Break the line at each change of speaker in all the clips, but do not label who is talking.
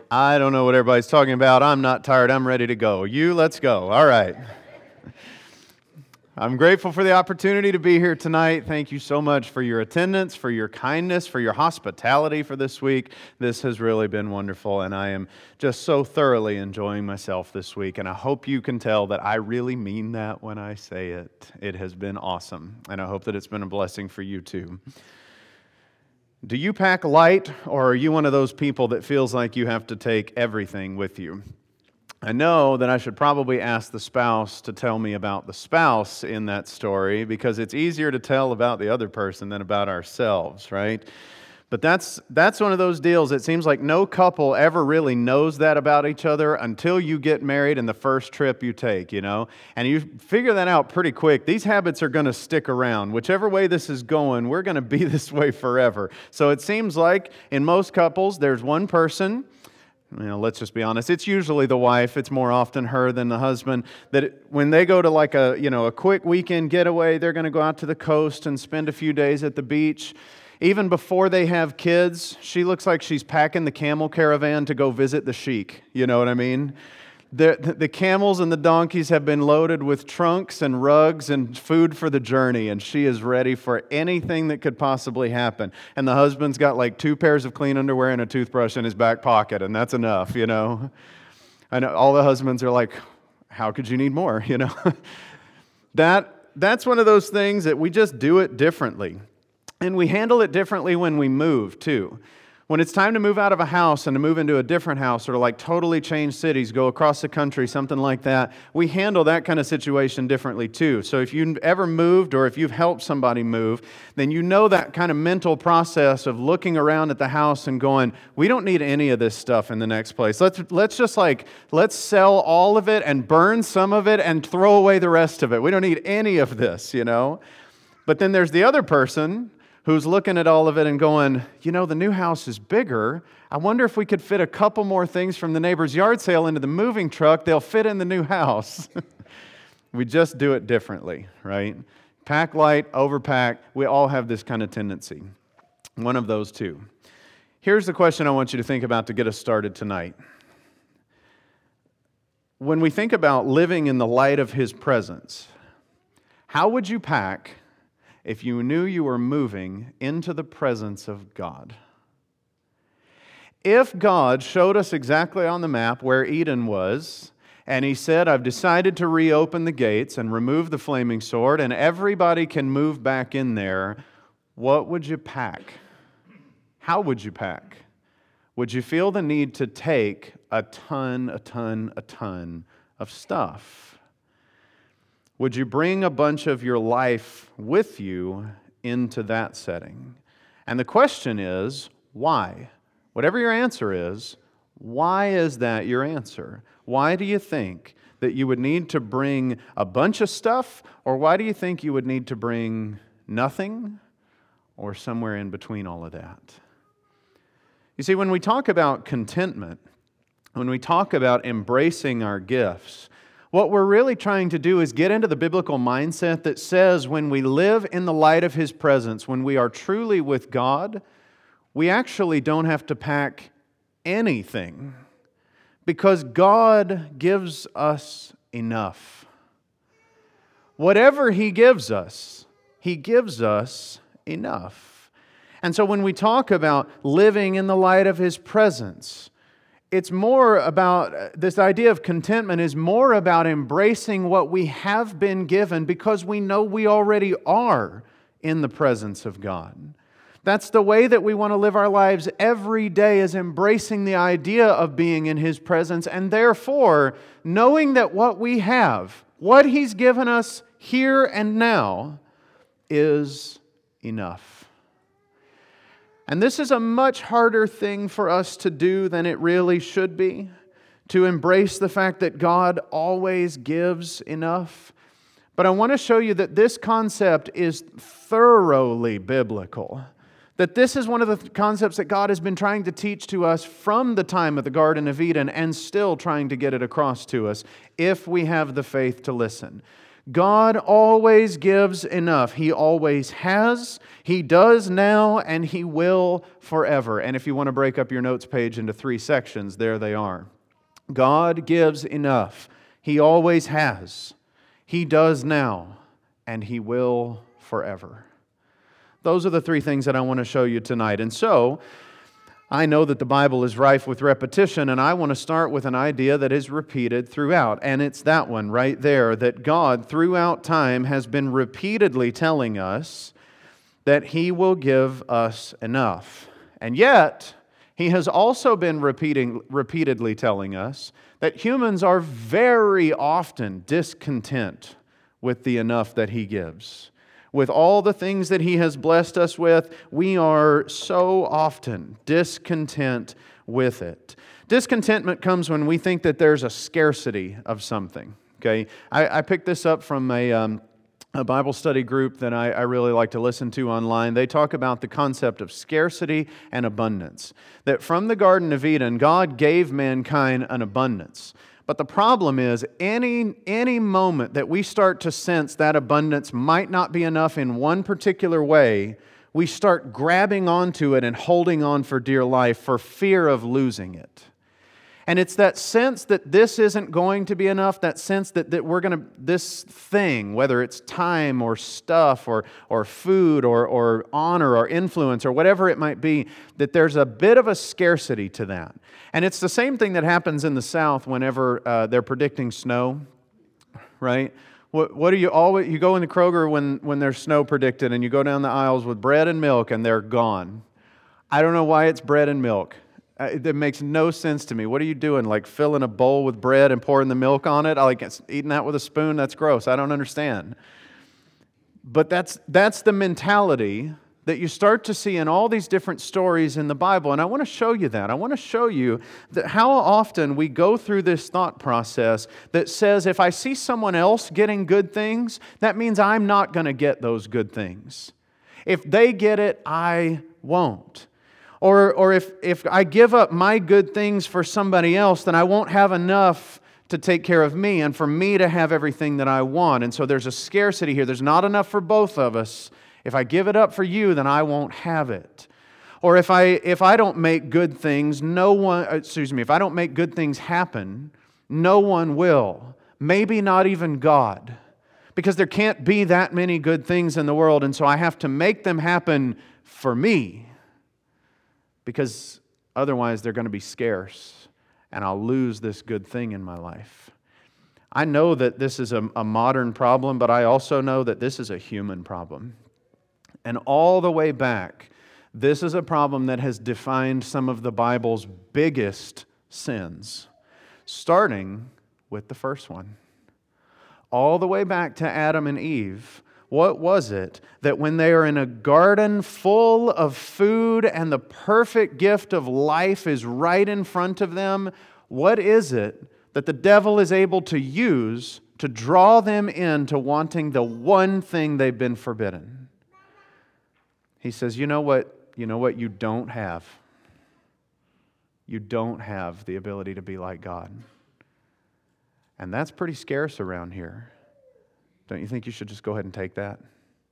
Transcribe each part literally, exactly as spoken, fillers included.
I don't know what everybody's talking about. I'm not tired. I'm ready to go. You, let's go. All right. I'm grateful for the opportunity to be here tonight. Thank you so much for your attendance, for your kindness, for your hospitality for this week. This has really been wonderful, and I am just so thoroughly enjoying myself this week, and I hope you can tell that I really mean that when I say it. It has been awesome, and I hope that it's been a blessing for you too. Do you pack light, or are you one of those people that feels like you have to take everything with you? I know that I should probably ask the spouse to tell me about the spouse in that story, because it's easier to tell about the other person than about ourselves, right? But that's that's one of those deals. It seems like no couple ever really knows that about each other until you get married and the first trip you take, you know? And you figure that out pretty quick. These habits are going to stick around. Whichever way this is going, we're going to be this way forever. So it seems like in most couples, there's one person, you know, let's just be honest, it's usually the wife, it's more often her than the husband, that it, when they go to like a, you know, a quick weekend getaway, they're going to go out to the coast and spend a few days at the beach. Even before they have kids, she looks like she's packing the camel caravan to go visit the sheik. You know what I mean? The, the camels and the donkeys have been loaded with trunks and rugs and food for the journey, and she is ready for anything that could possibly happen. And the husband's got like two pairs of clean underwear and a toothbrush in his back pocket, and that's enough, you know? And all the husbands are like, how could you need more, you know? that That's one of those things that we just do it differently. And we handle it differently when we move, too. When it's time to move out of a house and to move into a different house, or to like totally change cities, go across the country, something like that, we handle that kind of situation differently, too. So if you've ever moved or if you've helped somebody move, then you know that kind of mental process of looking around at the house and going, we don't need any of this stuff in the next place. Let's, let's just like, let's sell all of it and burn some of it and throw away the rest of it. We don't need any of this, you know? But then there's the other person who's looking at all of it and going, you know, the new house is bigger. I wonder if we could fit a couple more things from the neighbor's yard sale into the moving truck. They'll fit in the new house. We just do it differently, right? Pack light, overpack. We all have this kind of tendency. One of those two. Here's the question I want you to think about to get us started tonight. When we think about living in the light of His presence, how would you pack if you knew you were moving into the presence of God? If God showed us exactly on the map where Eden was, and He said, I've decided to reopen the gates and remove the flaming sword, and everybody can move back in there, what would you pack? How would you pack? Would you feel the need to take a ton, a ton, a ton of stuff? Would you bring a bunch of your life with you into that setting? And the question is, why? Whatever your answer is, why is that your answer? Why do you think that you would need to bring a bunch of stuff, or why do you think you would need to bring nothing, or somewhere in between all of that? You see, when we talk about contentment, when we talk about embracing our gifts, what we're really trying to do is get into the biblical mindset that says when we live in the light of His presence, when we are truly with God, we actually don't have to pack anything, because God gives us enough. Whatever He gives us, He gives us enough. And so when we talk about living in the light of His presence, it's more about, this idea of contentment is more about embracing what we have been given because we know we already are in the presence of God. That's the way that we want to live our lives every day, is embracing the idea of being in His presence, and therefore knowing that what we have, what He's given us here and now, is enough. And this is a much harder thing for us to do than it really should be, to embrace the fact that God always gives enough. But I want to show you that this concept is thoroughly biblical. That this is one of the concepts that God has been trying to teach to us from the time of the Garden of Eden, and still trying to get it across to us if we have the faith to listen. God always gives enough. He always has, He does now, and He will forever. And if you want to break up your notes page into three sections, there they are. God gives enough. He always has. He does now, and He will forever. Those are the three things that I want to show you tonight. And so, I know that the Bible is rife with repetition, and I want to start with an idea that is repeated throughout. And it's that one right there, that God throughout time has been repeatedly telling us that He will give us enough. And yet, He has also been repeating, repeatedly telling us that humans are very often discontent with the enough that He gives. With all the things that He has blessed us with, we are so often discontent with it. Discontentment comes when we think that there's a scarcity of something. Okay, I, I picked this up from a, um, a Bible study group that I, I really like to listen to online. They talk about the concept of scarcity and abundance. That from the Garden of Eden, God gave mankind an abundance. But the problem is, any, any moment that we start to sense that abundance might not be enough in one particular way, we start grabbing onto it and holding on for dear life for fear of losing it. And it's that sense that this isn't going to be enough, that sense that, that we're going to, this thing, whether it's time or stuff or, or food or, or honor or influence or whatever it might be, that there's a bit of a scarcity to that. And it's the same thing that happens in the South whenever uh, they're predicting snow, right? What, what do you always, you go in the Kroger when, when there's snow predicted and you go down the aisles with bread and milk and they're gone. I don't know why it's bread and milk. It makes no sense to me. What are you doing? Like filling a bowl with bread and pouring the milk on it? I like eating that with a spoon? That's gross. I don't understand. But that's that's the mentality that you start to see in all these different stories in the Bible. And I want to show you that. I want to show you that how often we go through this thought process that says, if I see someone else getting good things, that means I'm not going to get those good things. If they get it, I won't. Or, or if, if I give up my good things for somebody else, then I won't have enough to take care of me and for me to have everything that I want. And so there's a scarcity here. There's not enough for both of us. If I give it up for you, then I won't have it. Or if I if I don't make good things, no one, excuse me, if I don't make good things happen, no one will. Maybe not even God. Because there can't be that many good things in the world, and so I have to make them happen for me. Because otherwise they're going to be scarce and I'll lose this good thing in my life. I know that this is a, a modern problem, but I also know that this is a human problem. And all the way back, this is a problem that has defined some of the Bible's biggest sins, starting with the first one. All the way back to Adam and Eve. What was it that when they are in a garden full of food and the perfect gift of life is right in front of them, what is it that the devil is able to use to draw them into wanting the one thing they've been forbidden? He says, you know what, you know what you don't have? You don't have the ability to be like God. And that's pretty scarce around here. Don't you think you should just go ahead and take that?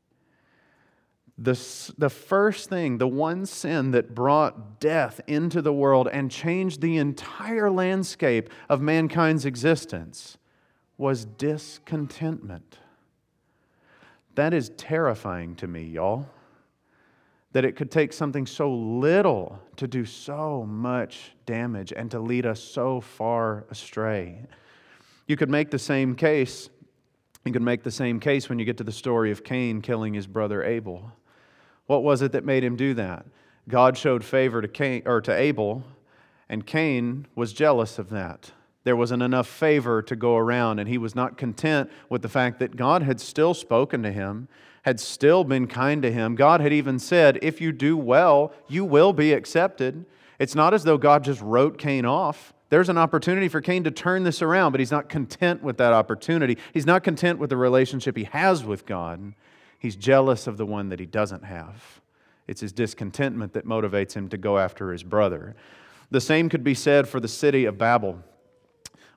The, the first thing, the one sin that brought death into the world and changed the entire landscape of mankind's existence was discontentment. That is terrifying to me, y'all. That it could take something so little to do so much damage and to lead us so far astray. You could make the same case You can make the same case when you get to the story of Cain killing his brother Abel. What was it that made him do that? God showed favor to Cain or to Abel, and Cain was jealous of that. There wasn't enough favor to go around, and he was not content with the fact that God had still spoken to him, had still been kind to him. God had even said, if you do well, you will be accepted. It's not as though God just wrote Cain off. There's an opportunity for Cain to turn this around, but he's not content with that opportunity. He's not content with the relationship he has with God. He's jealous of the one that he doesn't have. It's his discontentment that motivates him to go after his brother. The same could be said for the city of Babel.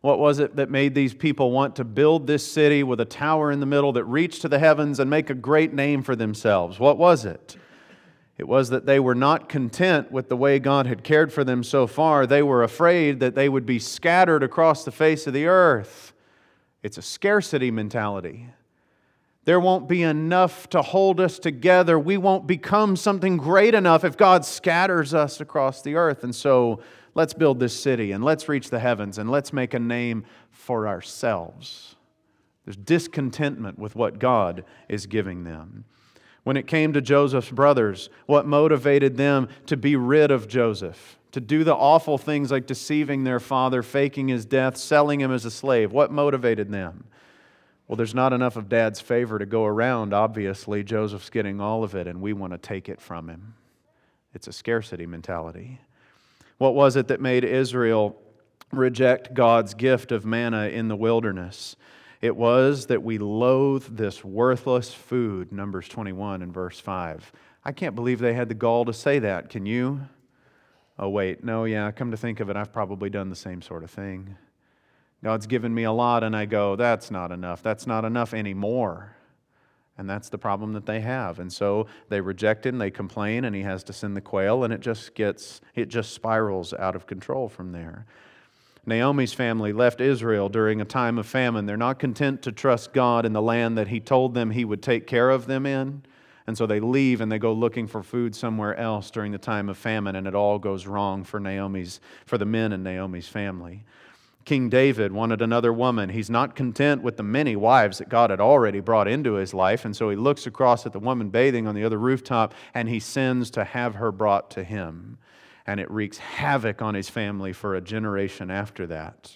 What was it that made these people want to build this city with a tower in the middle that reached to the heavens and make a great name for themselves? What was it? It was that they were not content with the way God had cared for them so far. They were afraid that they would be scattered across the face of the earth. It's a scarcity mentality. There won't be enough to hold us together. We won't become something great enough if God scatters us across the earth. And so let's build this city and let's reach the heavens and let's make a name for ourselves. There's discontentment with what God is giving them. When it came to Joseph's brothers, what motivated them to be rid of Joseph? To do the awful things like deceiving their father, faking his death, selling him as a slave. What motivated them? Well, there's not enough of Dad's favor to go around. Obviously, Joseph's getting all of it, and we want to take it from him. It's a scarcity mentality. What was it that made Israel reject God's gift of manna in the wilderness? It was that we loathe this worthless food, Numbers twenty-one and verse five. I can't believe they had the gall to say that. Can you? Oh, wait, no, yeah, come to think of it, I've probably done the same sort of thing. God's given me a lot, and I go, that's not enough. That's not enough anymore. And that's the problem that they have. And so they reject it, and they complain, and He has to send the quail, and it just gets, it just spirals out of control from there. Naomi's family left Israel during a time of famine. They're not content to trust God in the land that He told them He would take care of them in. And so they leave and they go looking for food somewhere else during the time of famine, and it all goes wrong for Naomi's, for the men in Naomi's family. King David wanted another woman. He's not content with the many wives that God had already brought into his life, and so he looks across at the woman bathing on the other rooftop, and he sends to have her brought to him. And it wreaks havoc on his family for a generation after that.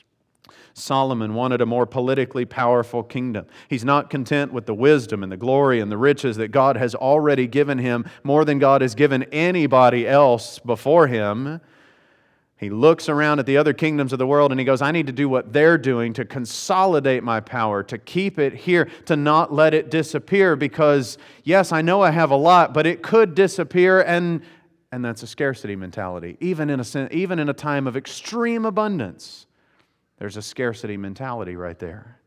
Solomon wanted a more politically powerful kingdom. He's not content with the wisdom and the glory and the riches that God has already given him, more than God has given anybody else before him. He looks around at the other kingdoms of the world and he goes, I need to do what they're doing to consolidate my power, to keep it here, to not let it disappear, because yes, I know I have a lot, but it could disappear, and And that's a scarcity mentality. Even in a, even in a time of extreme abundance, there's a scarcity mentality right there.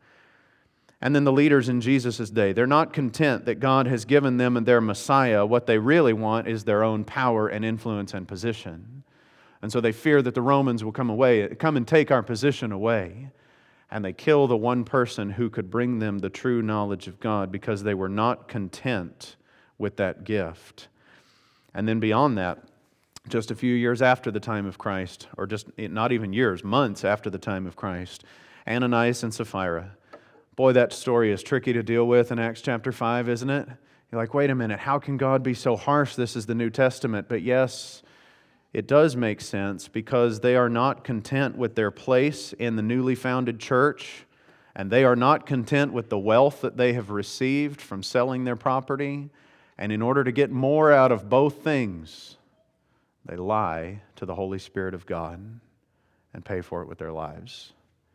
And then the leaders in Jesus' day, they're not content that God has given them and their Messiah. What they really want is their own power and influence and position. And so they fear that the Romans will come away, come and take our position away. And they kill the one person who could bring them the true knowledge of God, because they were not content with that gift. And then beyond that, just a few years after the time of Christ, or just not even years, months after the time of Christ, Ananias and Sapphira. Boy, that story is tricky to deal with in Acts chapter five, isn't it? You're like, wait a minute, how can God be so harsh? This is the New Testament. But yes, it does make sense, because they are not content with their place in the newly founded church, and they are not content with the wealth that they have received from selling their property. And in order to get more out of both things, they lie to the Holy Spirit of God and pay for it with their lives.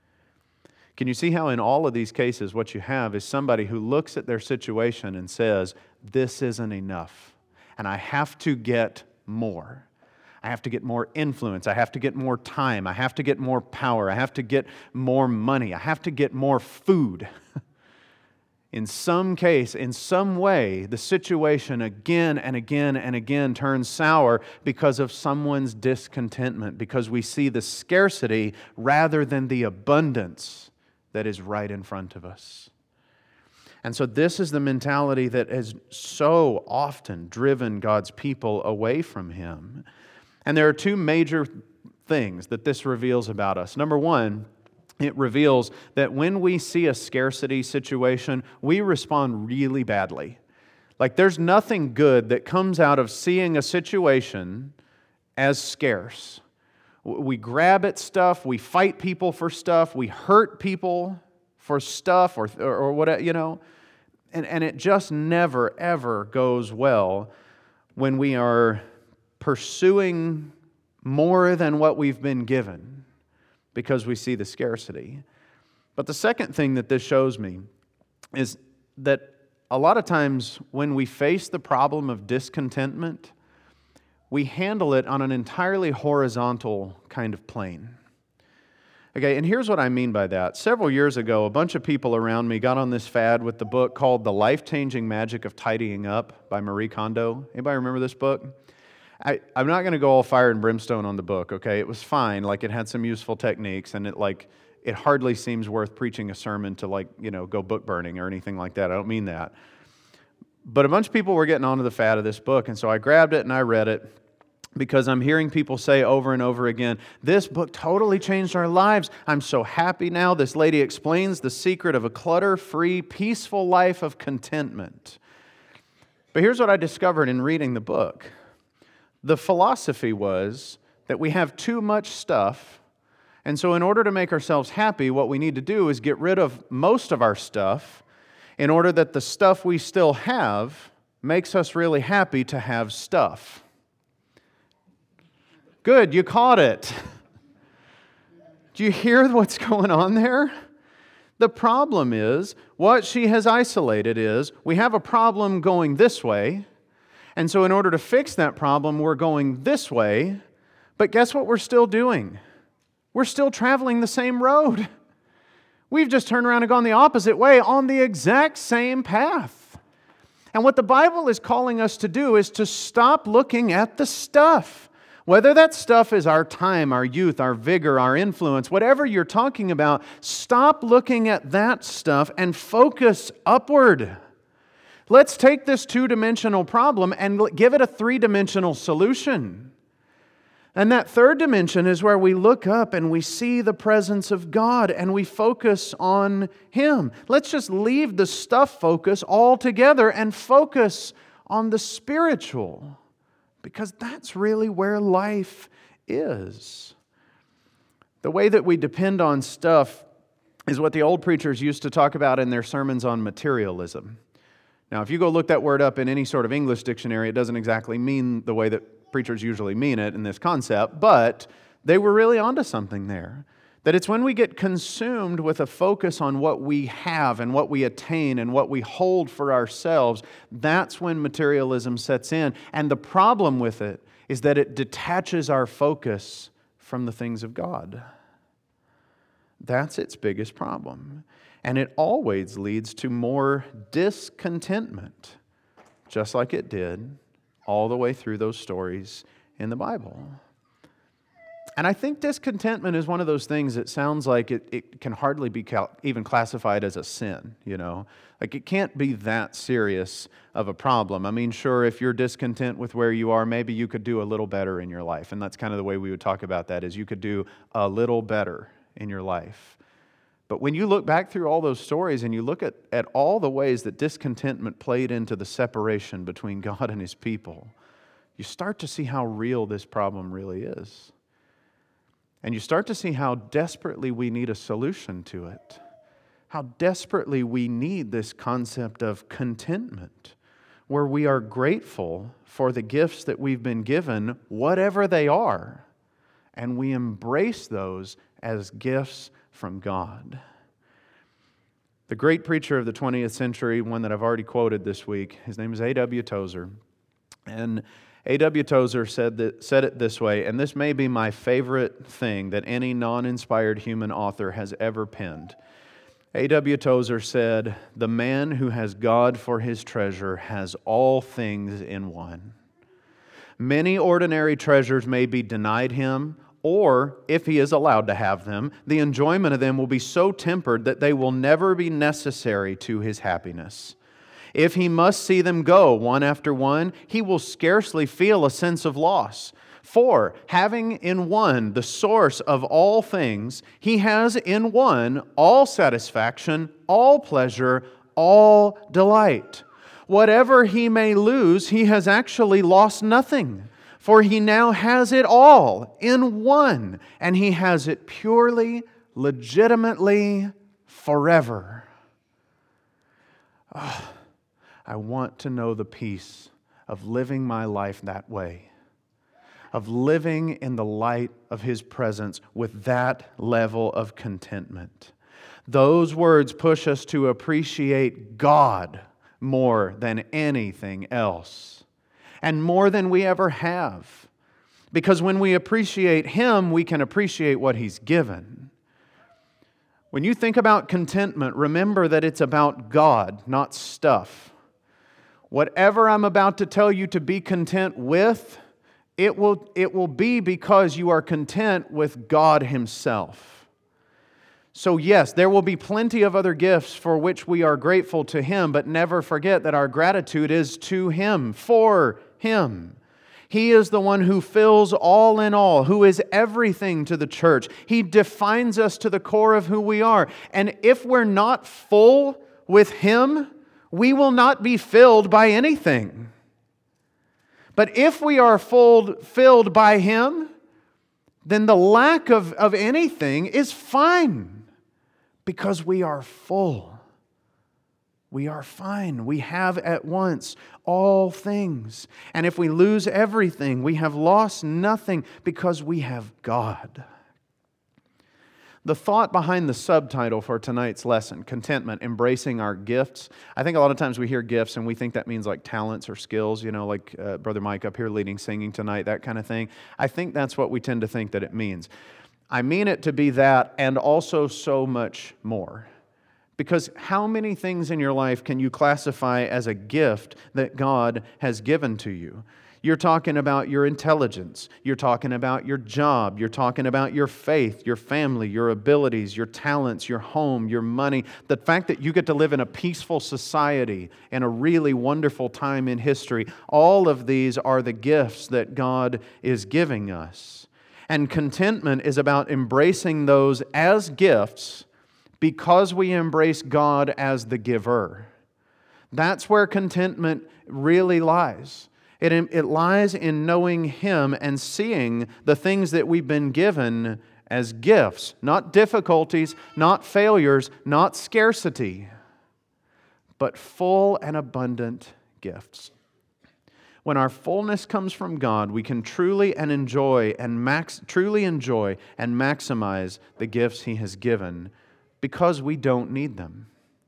Can you see how in all of these cases what you have is somebody who looks at their situation and says, this isn't enough, and I have to get more. I have to get more influence. I have to get more time. I have to get more power. I have to get more money. I have to get more food. In some case, in some way, the situation again and again and again turns sour because of someone's discontentment, because we see the scarcity rather than the abundance that is right in front of us. And so this is the mentality that has so often driven God's people away from Him. And there are two major things that this reveals about us. Number one, it reveals that when we see a scarcity situation, we respond really badly. Like, there's nothing good that comes out of seeing a situation as scarce. We grab at stuff, we fight people for stuff, we hurt people for stuff, or or, or whatever, you know. And, and it just never, ever goes well when we are pursuing more than what we've been given, because we see the scarcity. But the second thing that this shows me is that a lot of times when we face the problem of discontentment, we handle it on an entirely horizontal kind of plane. Okay, and here's what I mean by that. Several years ago, a bunch of people around me got on this fad with the book called The Life-Changing Magic of Tidying Up by Marie Kondo. Anybody remember this book? I, I'm not going to go all fire and brimstone on the book, okay? It was fine. Like, it had some useful techniques, and it, like, it hardly seems worth preaching a sermon to, like, you know, go book burning or anything like that. I don't mean that. But a bunch of people were getting onto the fad of this book, and so I grabbed it and I read it, because I'm hearing people say over and over again, this book totally changed our lives. I'm so happy now. This lady explains the secret of a clutter-free, peaceful life of contentment. But here's what I discovered in reading the book. The philosophy was that we have too much stuff, and so in order to make ourselves happy, what we need to do is get rid of most of our stuff in order that the stuff we still have makes us really happy to have stuff. Good, you caught it. Do you hear what's going on there? The problem is, what she has isolated is, we have a problem going this way, and so in order to fix that problem, we're going this way, but guess what we're still doing? We're still traveling the same road. We've just turned around and gone the opposite way on the exact same path. And what the Bible is calling us to do is to stop looking at the stuff. Whether that stuff is our time, our youth, our vigor, our influence, whatever you're talking about, stop looking at that stuff and focus upward. Let's take this two-dimensional problem and give it a three-dimensional solution. And that third dimension is where we look up and we see the presence of God and we focus on Him. Let's just leave the stuff focus altogether and focus on the spiritual. Because that's really where life is. The way that we depend on stuff is what the old preachers used to talk about in their sermons on materialism. Now, if you go look that word up in any sort of English dictionary, it doesn't exactly mean the way that preachers usually mean it in this concept, but they were really onto something there. That it's when we get consumed with a focus on what we have and what we attain and what we hold for ourselves, that's when materialism sets in. And the problem with it is that it detaches our focus from the things of God. That's its biggest problem. And it always leads to more discontentment, just like it did all the way through those stories in the Bible. And I think discontentment is one of those things that sounds like it, it can hardly be cal- even classified as a sin, you know? Like, it can't be that serious of a problem. I mean, sure, if you're discontent with where you are, maybe you could do a little better in your life. And that's kind of the way we would talk about that, is you could do a little better in your life. But when you look back through all those stories and you look at, at all the ways that discontentment played into the separation between God and His people, you start to see how real this problem really is. And you start to see how desperately we need a solution to it. How desperately we need this concept of contentment, where we are grateful for the gifts that we've been given, whatever they are, and we embrace those as gifts from God. The great preacher of the twentieth century, one that I've already quoted this week, his name is A W Tozer. And A W Tozer said that, said it this way, and this may be my favorite thing that any non-inspired human author has ever penned. A W Tozer said, "The man who has God for his treasure has all things in one. Many ordinary treasures may be denied him, or, if he is allowed to have them, the enjoyment of them will be so tempered that they will never be necessary to his happiness. If he must see them go one after one, he will scarcely feel a sense of loss. For, having in one the source of all things, he has in one all satisfaction, all pleasure, all delight. Whatever he may lose, he has actually lost nothing. For he now has it all in one, and he has it purely, legitimately, forever." Oh, I want to know the peace of living my life that way, of living in the light of His presence with that level of contentment. Those words push us to appreciate God more than anything else, and more than we ever have. Because when we appreciate Him, we can appreciate what He's given. When you think about contentment, remember that it's about God, not stuff. Whatever I'm about to tell you to be content with, it will, it will be because you are content with God Himself. So yes, there will be plenty of other gifts for which we are grateful to Him, but never forget that our gratitude is to Him, for Him. He is the one who fills all in all, who is everything to the church. He defines us to the core of who we are. And if we're not full with Him, we will not be filled by anything. But if we are full, filled by Him, then the lack of, of anything is fine because we are full. We are fine. We have at once all things. And if we lose everything, we have lost nothing because we have God. The thought behind the subtitle for tonight's lesson, Contentment, Embracing Our Gifts. I think a lot of times we hear gifts and we think that means like talents or skills, you know, like uh, Brother Mike up here leading singing tonight, that kind of thing. I think that's what we tend to think that it means. I mean it to be that and also so much more. Because how many things in your life can you classify as a gift that God has given to you? You're talking about your intelligence. You're talking about your job. You're talking about your faith, your family, your abilities, your talents, your home, your money. The fact that you get to live in a peaceful society and a really wonderful time in history. All of these are the gifts that God is giving us. And contentment is about embracing those as gifts because we embrace God as the giver. That's where contentment really lies. It, it lies in knowing Him and seeing the things that we've been given as gifts, not difficulties, not failures, not scarcity, but full and abundant gifts. When our fullness comes from God, we can truly and enjoy and max, truly enjoy and maximize the gifts He has given because we don't need them.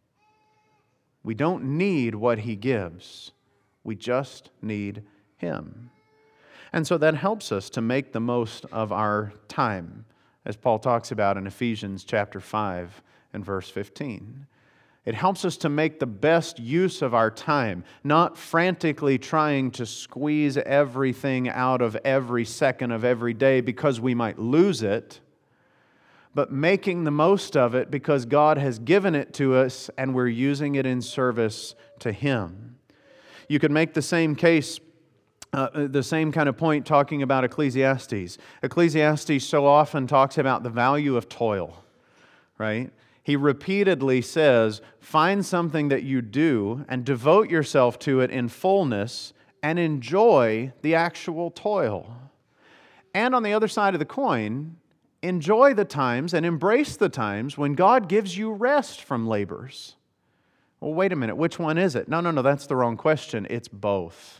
We don't need what He gives. We just need Him. And so that helps us to make the most of our time, as Paul talks about in Ephesians chapter five and verse fifteen. It helps us to make the best use of our time, not frantically trying to squeeze everything out of every second of every day because we might lose it, but making the most of it because God has given it to us and we're using it in service to Him. You could make the same case, uh, the same kind of point talking about Ecclesiastes. Ecclesiastes so often talks about the value of toil, right? He repeatedly says, find something that you do and devote yourself to it in fullness and enjoy the actual toil. And on the other side of the coin, enjoy the times and embrace the times when God gives you rest from labors. Well, wait a minute, which one is it? No, no, no, that's the wrong question. It's both.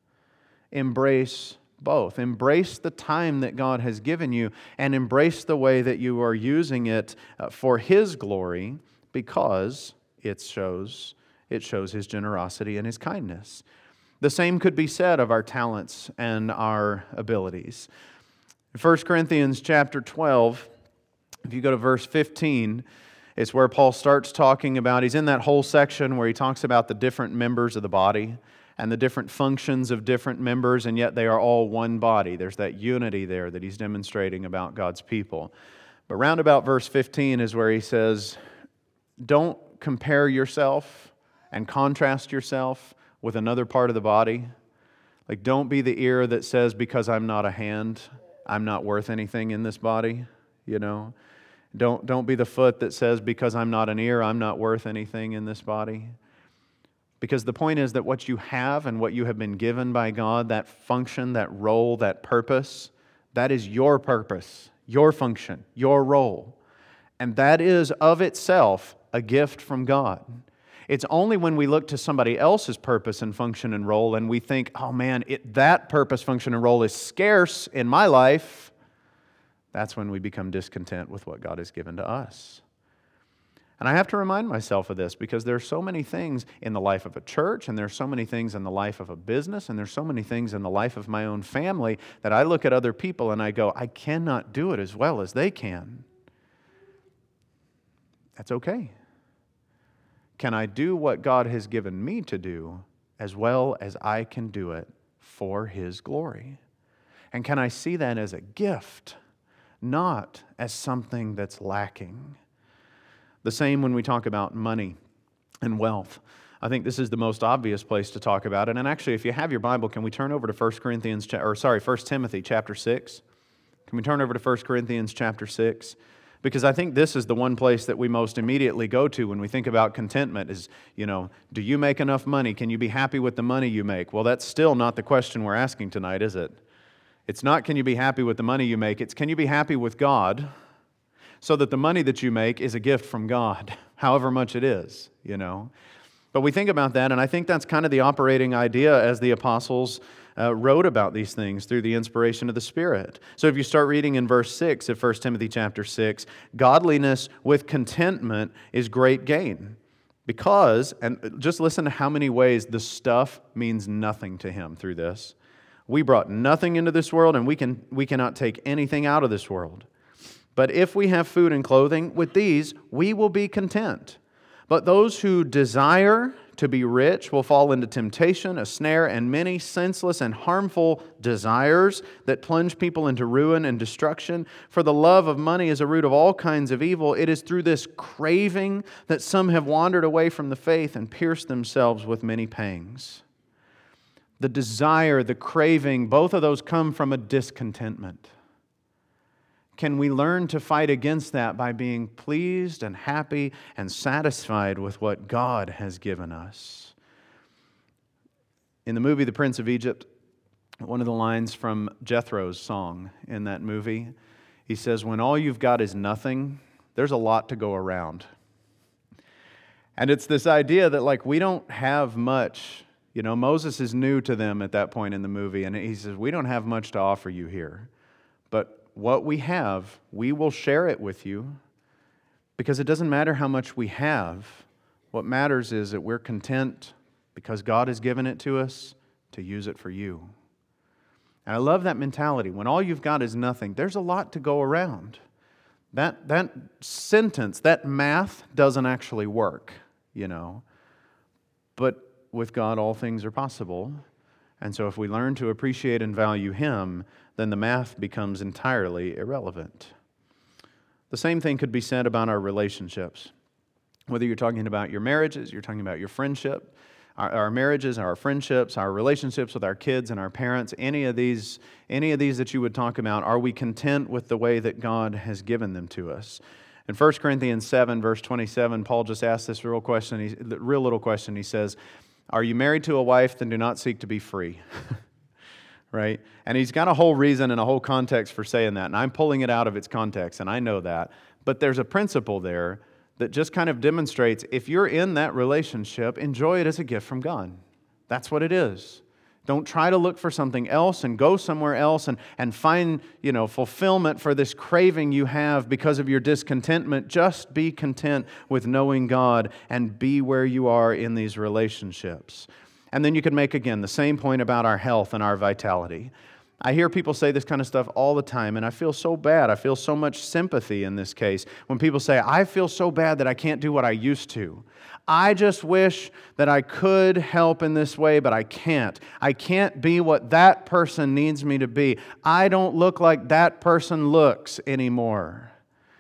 Embrace both. Embrace the time that God has given you and embrace the way that you are using it for His glory because it shows, it shows His generosity and His kindness. The same could be said of our talents and our abilities. In First Corinthians chapter twelve, if you go to verse fifteen, it's where Paul starts talking about, he's in that whole section where he talks about the different members of the body and the different functions of different members, and yet they are all one body. There's that unity there that he's demonstrating about God's people. But round about verse fifteen is where he says, don't compare yourself and contrast yourself with another part of the body. Like, don't be the ear that says, because I'm not a hand, I'm not worth anything in this body, you know. Don't, don't be the foot that says, because I'm not an ear, I'm not worth anything in this body. Because the point is that what you have and what you have been given by God, that function, that role, that purpose, that is your purpose, your function, your role. And that is of itself a gift from God. It's only when we look to somebody else's purpose and function and role and we think, oh man, it, that purpose, function, and role is scarce in my life, that's when we become discontent with what God has given to us. And I have to remind myself of this because there are so many things in the life of a church, and there are so many things in the life of a business, and there's so many things in the life of my own family that I look at other people and I go, I cannot do it as well as they can. That's okay. Can I do what God has given me to do as well as I can do it for His glory? And can I see that as a gift, not as something that's lacking? The same when we talk about money and wealth. I think this is the most obvious place to talk about it. And actually, if you have your Bible, can we turn over to First Corinthians, or sorry, First Timothy chapter six? Can we turn over to First Corinthians chapter six? Because I think this is the one place that we most immediately go to when we think about contentment is, you know, do you make enough money? Can you be happy with the money you make? Well, that's still not the question we're asking tonight, is it? It's not can you be happy with the money you make, it's can you be happy with God so that the money that you make is a gift from God, however much it is, you know. But we think about that, and I think that's kind of the operating idea as the apostles uh, wrote about these things through the inspiration of the Spirit. So if you start reading in verse six of First Timothy chapter six, godliness with contentment is great gain. Because, and just listen to how many ways the stuff means nothing to him through this. We brought nothing into this world, and we can we cannot take anything out of this world. But if we have food and clothing, with these we will be content. But those who desire to be rich will fall into temptation, a snare, and many senseless and harmful desires that plunge people into ruin and destruction. For the love of money is a root of all kinds of evil. It is through this craving that some have wandered away from the faith and pierced themselves with many pangs. The desire, the craving, both of those come from a discontentment. Can we learn to fight against that by being pleased and happy and satisfied with what God has given us? In the movie The Prince of Egypt, one of the lines from Jethro's song in that movie, he says, when all you've got is nothing, there's a lot to go around. And it's this idea that like we don't have much. You know, Moses is new to them at that point in the movie, and he says, we don't have much to offer you here. But what we have, we will share it with you because it doesn't matter how much we have. What matters is that we're content because God has given it to us to use it for you. And I love that mentality. When all you've got is nothing, there's a lot to go around. That, that sentence, that math doesn't actually work, you know. But with God, all things are possible. And so if we learn to appreciate and value Him, then the math becomes entirely irrelevant. The same thing could be said about our relationships. Whether you're talking about your marriages, you're talking about your friendship, our, our marriages, our friendships, our relationships with our kids and our parents, any of these, any of these that you would talk about, are we content with the way that God has given them to us? In First Corinthians seven, verse twenty-seven, Paul just asked this real question, he, real little question. He says, are you married to a wife? Then do not seek to be free. Right? And he's got a whole reason and a whole context for saying that. And I'm pulling it out of its context, and I know that. But there's a principle there that just kind of demonstrates if you're in that relationship, enjoy it as a gift from God. That's what it is. Don't try to look for something else and go somewhere else and, and find, you know, fulfillment for this craving you have because of your discontentment. Just be content with knowing God and be where you are in these relationships. And then you can make, again, the same point about our health and our vitality. I hear people say this kind of stuff all the time, and I feel so bad. I feel so much sympathy in this case when people say, I feel so bad that I can't do what I used to. I just wish that I could help in this way, but I can't. I can't be what that person needs me to be. I don't look like that person looks anymore.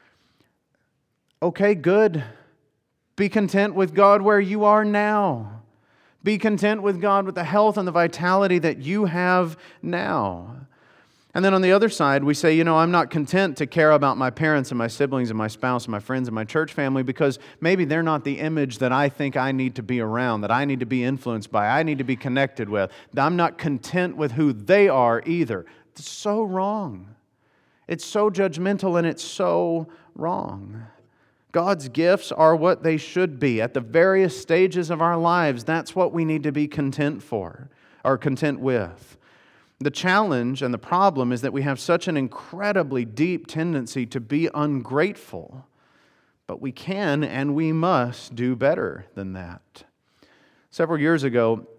Okay, good. Be content with God where you are now. Be content with God with the health and the vitality that you have now. And then on the other side, we say, you know, I'm not content to care about my parents and my siblings and my spouse and my friends and my church family because maybe they're not the image that I think I need to be around, that I need to be influenced by, I need to be connected with. I'm not content with who they are either. It's so wrong. It's so judgmental and it's so wrong. God's gifts are what they should be. At the various stages of our lives, that's what we need to be content for, or content with. The challenge and the problem is that we have such an incredibly deep tendency to be ungrateful. But we can and we must do better than that. Several years ago,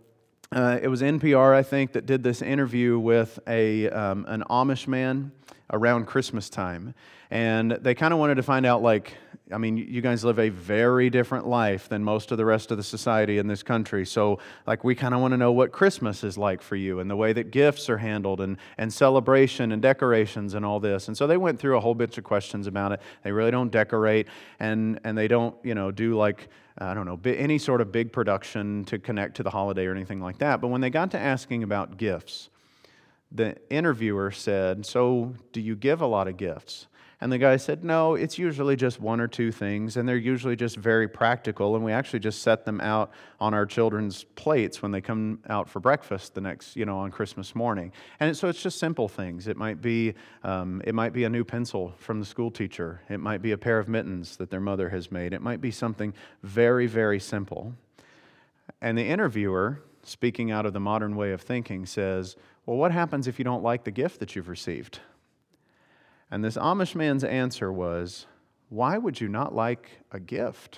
uh, it was N P R, I think, that did this interview with a um, an Amish man around Christmas time. And they kind of wanted to find out, like, I mean, you guys live a very different life than most of the rest of the society in this country. So, like, we kind of want to know what Christmas is like for you and the way that gifts are handled and, and celebration and decorations and all this. And so they went through a whole bunch of questions about it. They really don't decorate, and, and they don't, you know, do like, I don't know, any sort of big production to connect to the holiday or anything like that. But when they got to asking about gifts, the interviewer said, "So, do you give a lot of gifts?" And the guy said, "No, it's usually just one or two things, and they're usually just very practical, and we actually just set them out on our children's plates when they come out for breakfast the next, you know, on Christmas morning." And so it's just simple things. It might be, um, it might be a new pencil from the school teacher. It might be a pair of mittens that their mother has made. It might be something very, very simple. And the interviewer, speaking out of the modern way of thinking, says, "Well, what happens if you don't like the gift that you've received?" And this Amish man's answer was, "Why would you not like a gift?"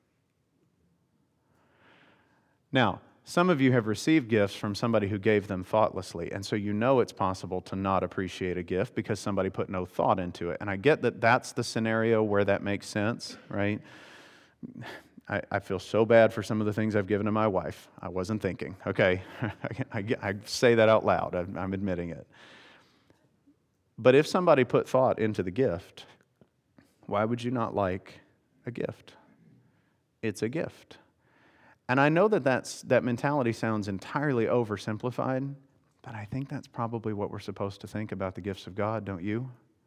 Now, some of you have received gifts from somebody who gave them thoughtlessly, and so you know it's possible to not appreciate a gift because somebody put no thought into it. And I get that that's the scenario where that makes sense, right? I, I feel so bad for some of the things I've given to my wife. I wasn't thinking, okay? I, I, I say that out loud. I'm, I'm admitting it. But if somebody put thought into the gift, why would you not like a gift? It's a gift. And I know that that's, that mentality sounds entirely oversimplified, but I think that's probably what we're supposed to think about the gifts of God, don't you?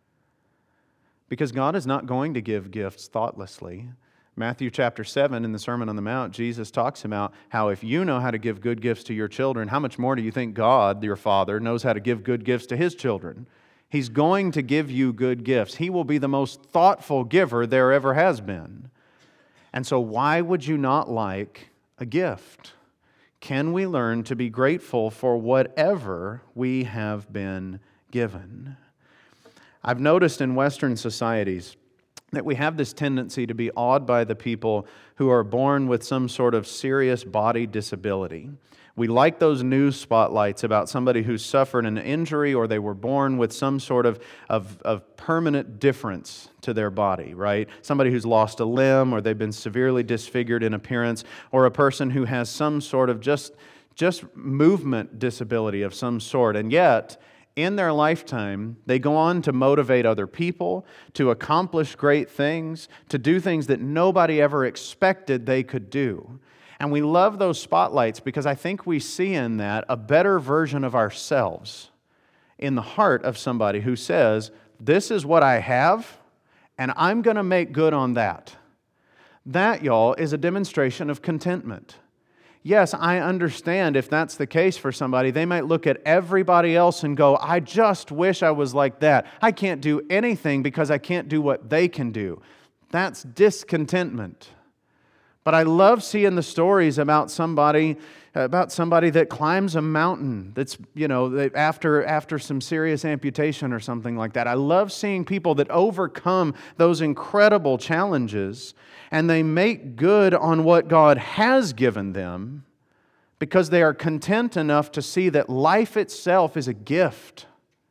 Because God is not going to give gifts thoughtlessly. Matthew chapter seven, in the Sermon on the Mount, Jesus talks about how if you know how to give good gifts to your children, how much more do you think God, your Father, knows how to give good gifts to His children? He's going to give you good gifts. He will be the most thoughtful giver there ever has been. And so why would you not like a gift? Can we learn to be grateful for whatever we have been given? I've noticed in Western societies that we have this tendency to be awed by the people who are born with some sort of serious body disability. We like those news spotlights about somebody who's suffered an injury or they were born with some sort of, of, of permanent difference to their body, right? Somebody who's lost a limb or they've been severely disfigured in appearance, or a person who has some sort of just, just movement disability of some sort. And yet, in their lifetime, they go on to motivate other people, to accomplish great things, to do things that nobody ever expected they could do. And we love those spotlights because I think we see in that a better version of ourselves in the heart of somebody who says, "This is what I have, and I'm going to make good on that." That, y'all, is a demonstration of contentment. Yes, I understand if that's the case for somebody, they might look at everybody else and go, "I just wish I was like that. I can't do anything because I can't do what they can do." That's discontentment. But I love seeing the stories about somebody, about somebody that climbs a mountain that's, you know, after, after some serious amputation or something like that. I love seeing people that overcome those incredible challenges and they make good on what God has given them because they are content enough to see that life itself is a gift.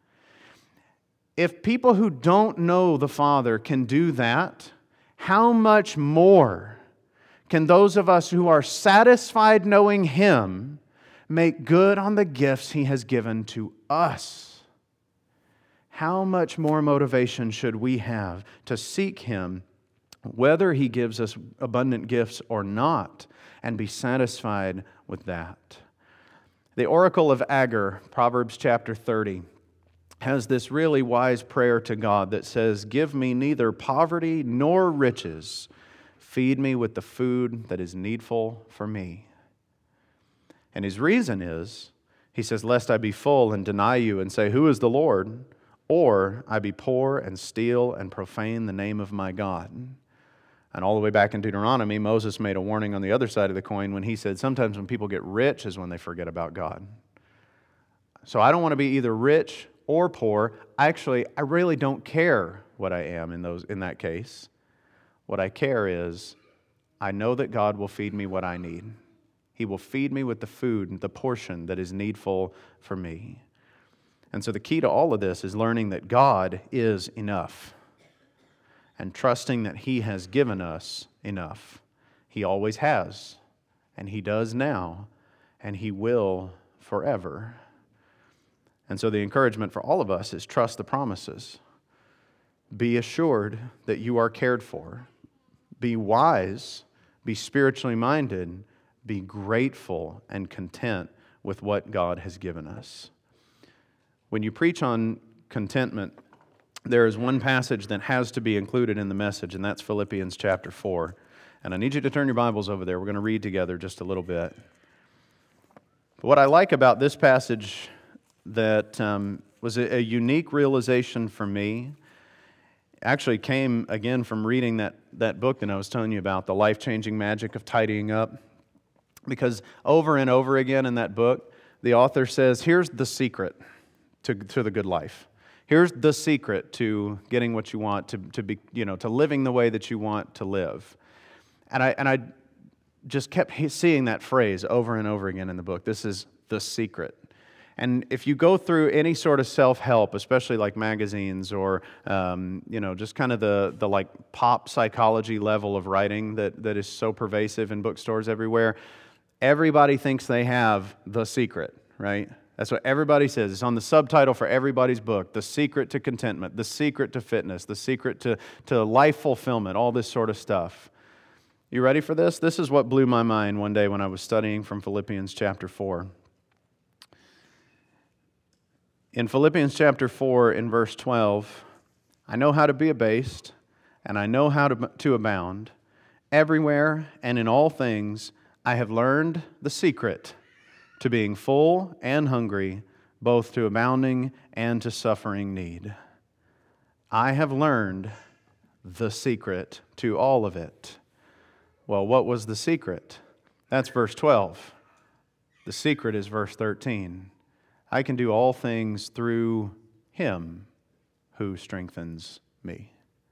If people who don't know the Father can do that, how much more can those of us who are satisfied knowing Him make good on the gifts He has given to us? How much more motivation should we have to seek Him, whether He gives us abundant gifts or not, and be satisfied with that? The Oracle of Agur, Proverbs chapter thirty, has this really wise prayer to God that says, "Give me neither poverty nor riches. Feed me with the food that is needful for me." And his reason is, he says, "Lest I be full and deny you and say, 'Who is the Lord?' Or I be poor and steal and profane the name of my God." And all the way back in Deuteronomy, Moses made a warning on the other side of the coin when he said, sometimes when people get rich is when they forget about God. So I don't want to be either rich or poor. Actually, I really don't care what I am in those in that case. What I care is, I know that God will feed me what I need. He will feed me with the food, the portion that is needful for me. And so the key to all of this is learning that God is enough and trusting that He has given us enough. He always has, and He does now, and He will forever. And so the encouragement for all of us is trust the promises. Be assured that you are cared for. Be wise, be spiritually minded, be grateful and content with what God has given us. When you preach on contentment, there is one passage that has to be included in the message, and that's Philippians chapter four. And I need you to turn your Bibles over there. We're going to read together just a little bit. But what I like about this passage that um, was a, a unique realization for me actually came, again, from reading that, that book that I was telling you about, The Life-Changing Magic of Tidying Up. Because over and over again in that book, the author says, here's the secret to, to the good life. Here's the secret to getting what you want, to, to be, you know, to living the way that you want to live. And I and I just kept seeing that phrase over and over again in the book. This is the secret. And if you go through any sort of self-help, especially like magazines or um, you know, just kind of the the like pop psychology level of writing that that is so pervasive in bookstores everywhere, everybody thinks they have the secret, right? That's what everybody says. It's on the subtitle for everybody's book, The Secret to Contentment, The Secret to Fitness, The Secret to, to Life Fulfillment, all this sort of stuff. You ready for this? This is what blew my mind one day when I was studying from Philippians chapter four. In Philippians chapter four, in verse twelve, I know how to be abased, and I know how to, to abound. Everywhere and in all things, I have learned the secret to being full and hungry, both to abounding and to suffering need. I have learned the secret to all of it. Well, what was the secret? That's verse twelve. The secret is verse thirteen. I can do all things through Him who strengthens me.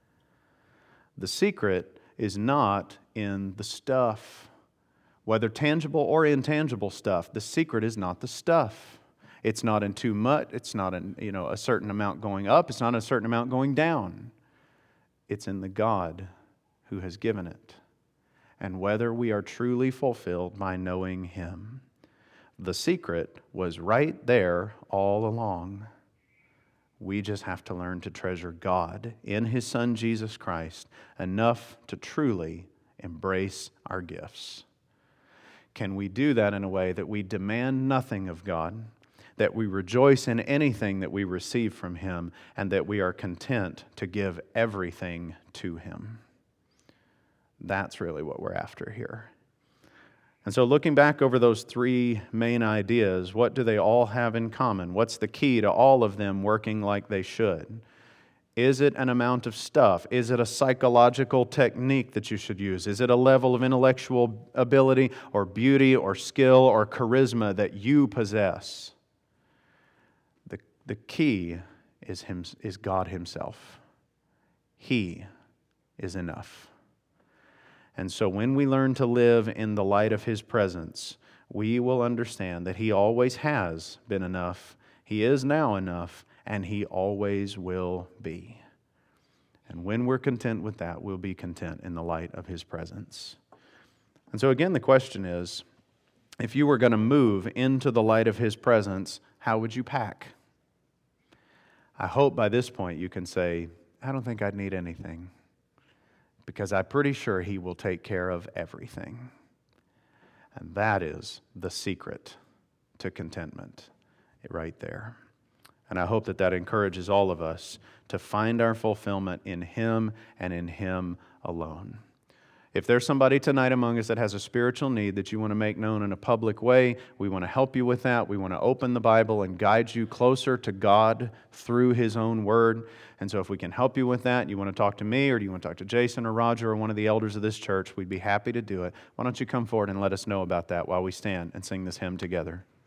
The secret is not in the stuff. Whether tangible or intangible stuff, the secret is not the stuff. It's not in too much. It's not in, you know, a certain amount going up. It's not a certain amount going down. It's in the God who has given it. And whether we are truly fulfilled by knowing Him. The secret was right there all along. We just have to learn to treasure God in His Son Jesus Christ enough to truly embrace our gifts. Can we do that in a way that we demand nothing of God, that we rejoice in anything that we receive from Him, and that we are content to give everything to Him? That's really what we're after here. And so looking back over those three main ideas, what do they all have in common? What's the key to all of them working like they should? Is it an amount of stuff? Is it a psychological technique that you should use? Is it a level of intellectual ability or beauty or skill or charisma that you possess? The, the key is, him, is God Himself. He is enough. And so when we learn to live in the light of His presence, we will understand that He always has been enough, He is now enough, and He always will be. And when we're content with that, we'll be content in the light of His presence. And so again, the question is, if you were going to move into the light of His presence, how would you pack? I hope by this point you can say, I don't think I'd need anything, because I'm pretty sure He will take care of everything. And that is the secret to contentment right there. And I hope that that encourages all of us to find our fulfillment in Him and in Him alone. If there's somebody tonight among us that has a spiritual need that you want to make known in a public way, we want to help you with that. We want to open the Bible and guide you closer to God through His own Word. And so if we can help you with that, you want to talk to me, or do you want to talk to Jason or Roger or one of the elders of this church, we'd be happy to do it. Why don't you come forward and let us know about that while we stand and sing this hymn together.